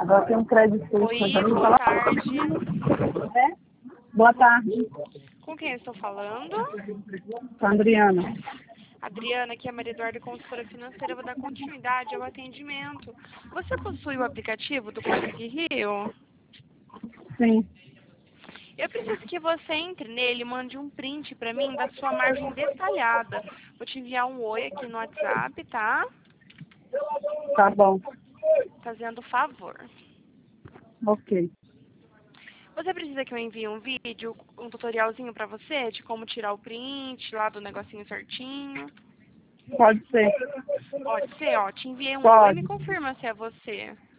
Agora tem um crédito. Oi, boa tarde. É? Boa tarde, Com quem eu estou falando? com a Adriana. Adriana, aqui é a Maria Eduarda, consultora financeira. Eu vou dar continuidade ao atendimento. Você possui o aplicativo do Clique Rio? Sim, Eu preciso que você entre nele e mande um print para mim da sua margem detalhada. Vou te enviar um oi aqui no WhatsApp, tá? tá bom. Fazendo favor. Ok. Você precisa que eu envie um vídeo, um tutorialzinho para você de como tirar o print lá do negocinho certinho? Pode ser. Pode ser, ó. Te enviei um oi, me Pode. confirma se é você.